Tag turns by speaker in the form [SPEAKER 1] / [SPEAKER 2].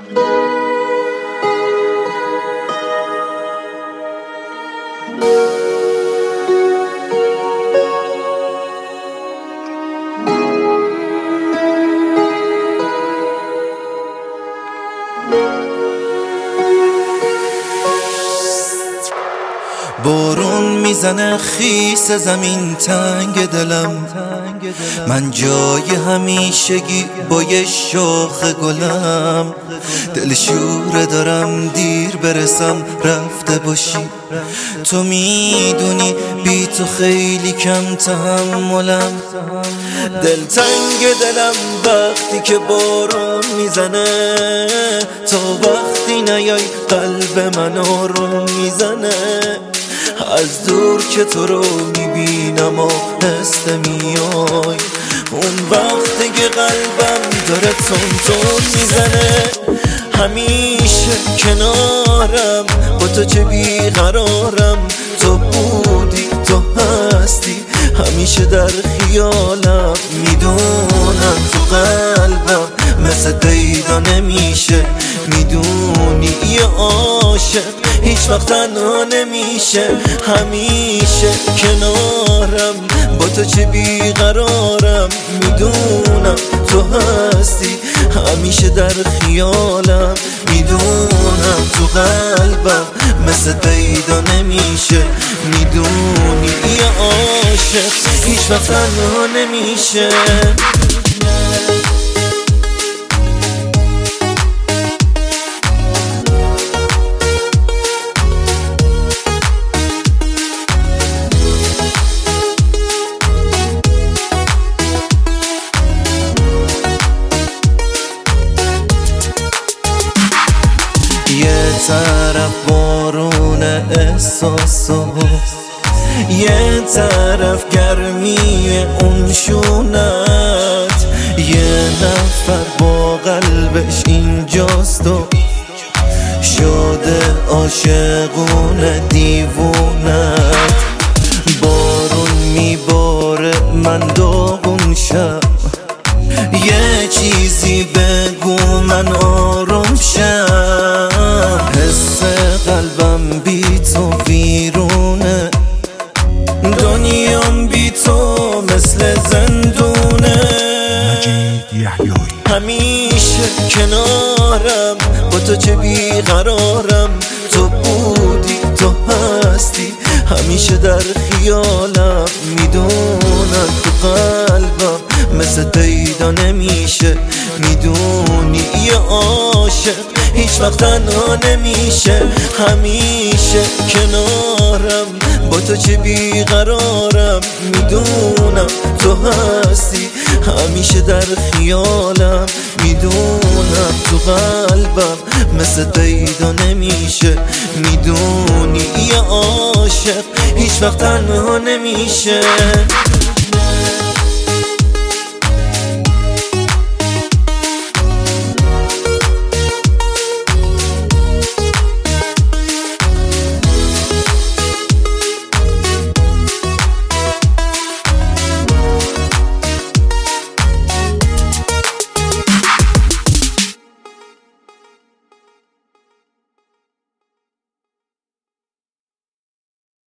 [SPEAKER 1] بارون میزنه خیس زمین تنگ دلم، من جای همیشگی با یه شاخ گلم. دل شوره دارم دیر برسم رفته باشی، تو میدونی بی تو خیلی کم تحملم. دل تنگ دلم وقتی که بارون میزنه، تا وقتی نیای قلب من آروم میزنه. از دور که تو رو میبینم آهسته میای، اون وقتی که قلبم داره تون میزنه. همیشه کنارم با تو چه بیقرارم، تو بودی تو هستی همیشه در خیالم. میدونم تو قلبم مثل پیدا نمیشه، میدونی یه عاشق هیچ وقت تنها نمیشه. همیشه کنارم با تو چه بیقرارم، میدونم تو هستی همیشه در خیالم. میدونم تو قلبم مثل پیدا نمیشه، میدونی یه عاشق هیچ وقت تنها نمیشه. یه طرف بارون احساس و یه طرف گرمی اون شونت، یه نفر با قلبش اینجاست و شده عاشقونه دیوونت. بارون میباره من داغون شم، یه چیزی بگو من آروم شم. حس قلبم بی تو ویرونه، دنیام بی تو مثل زندونه. همیشه کنارم با تو چه بیقرارم، تو بودی تو هستی همیشه در خیالم. میدونم تو قلبم مثل پیدا نمیشه، میدونی یه عاشق هیچ وقت تنها نمیشه. همیشه کنارم با تو چه بیقرارم، میدونم تو هستی همیشه در خیالم. میدونم تو قلبم مثل پیدا نمیشه، میدونی یه عاشق هیچ وقت تنها نمیشه.